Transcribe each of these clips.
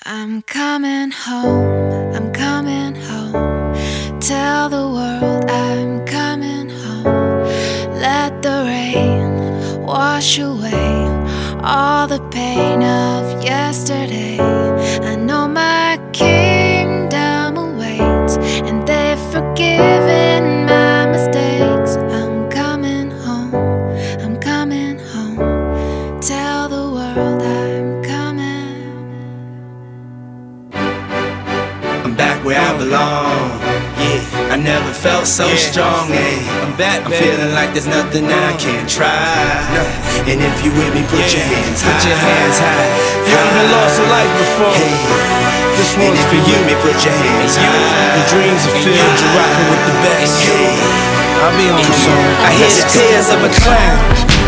I'm coming home, I'm coming home. Tell the world I'm coming home. Let the rain wash away all the pain of yesterday. I know my kingdom awaits, and they've forgiven my mistakes. I'm coming home, I'm coming home. Tell the world I'm coming. I'm back where I belong. Yeah, I never felt so strong. I'm back, I'm feeling like there's nothing I can't try. And if you with me, put your hands high. Put your hands high. You ever lost a life before? This And one's if for you you. with me, put your hands high. Your dreams are filled, you're rocking with the best. I'll be on the song. I hear the tears of a clown.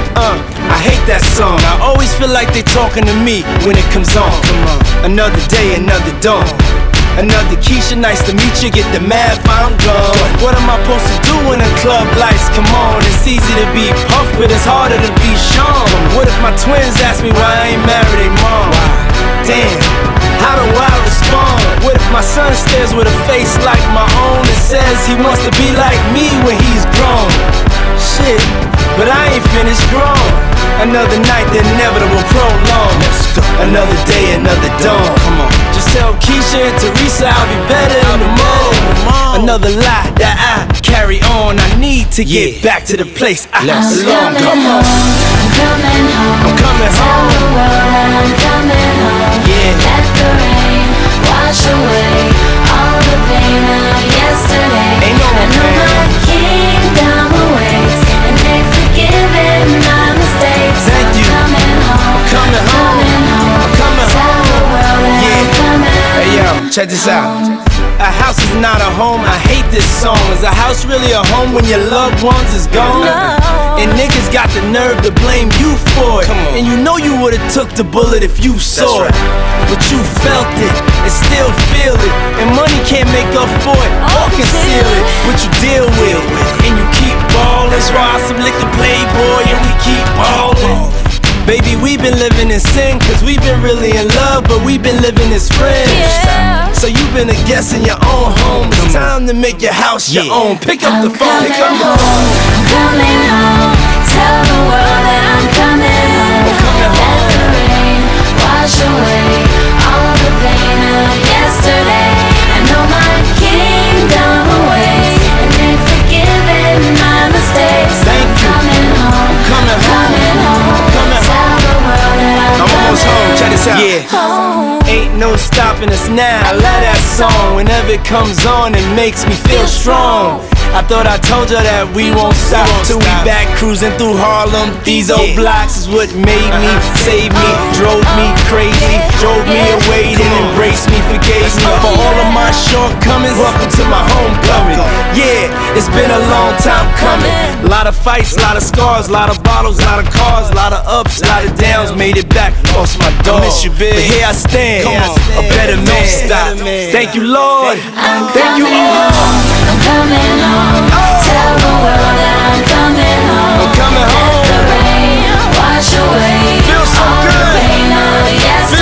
I hate that song. I always feel like they talking to me when it comes on. Another day, another dawn. Another Keisha, nice to meet you. Get the math, I'm gone. What am I supposed to do when the club lights come on? It's easy to be Puff, but it's harder to be Sean. What if my twins ask me why I ain't married their mom? Damn, how do I respond? What if my son stares with a face like my own and says he wants to be like me when he's grown? Shit, but I ain't finished grown. Another night, the inevitable prolong. Another day, another dawn. Come on. Just tell Keisha and Teresa I'll be better in the morning. Another lie that I carry on. I need to get back to the place I belong. Come on. I'm coming home. I'm coming Tell home. the world I'm coming home. Yeah. Let the rain wash away all the pain of yesterday. Ain't no I know pain. my kingdom awaits, and they've forgiven my mistakes. Thank you. I'm coming home. Coming home. I'm coming Tell home. the world that I'm coming. Hey yo, check this out. A house is not a home, I hate this song. Is a house really a home when your loved ones is gone? And niggas got the nerve to blame you for it. And you know you would've took the bullet if you saw it. But you felt it and still feel it. And money can't make up for it or conceal it. But you deal with it and you keep ballin'. Raw some lick the Playboy and we keep ballin'. Baby, we've been living in sin, cause we've been really in love, but we've been living as friends. Yeah. So you've been a guest in your own home. It's time to make your house your own. Pick up the phone, pick up the phone. I'm coming home. Tell the world that I'm coming home. coming Let home. the rain wash away all the pain of yesterday. I know my kingdom awaits, and they've forgiven my mistakes. Thank you. Coming home. Coming home. Coming home. Coming Tell the world that I'm almost home, coming check this out. home. Ain't no stopping us now. I love that song. Whenever it comes on, it makes me feel strong. I thought I told you that we won't stop till we back cruising through Harlem. These old blocks is what made me, saved me, drove me crazy, drove me away, then embraced me, forgave me for all of my shortcomings. Welcome to my homecoming. Yeah, it's been a long time coming. A lot of fights, a lot of scars, a lot of bottles, a lot of cars, a lot of ups, a lot of downs. Made it back, lost my dog. Miss you, big. But here I stand, a better man. Thank you, Lord. Thank you, all. I'm coming home. Tell the world that I'm coming home. I'm coming home. Let the rain wash away Feels so all good. the pain of yesterday.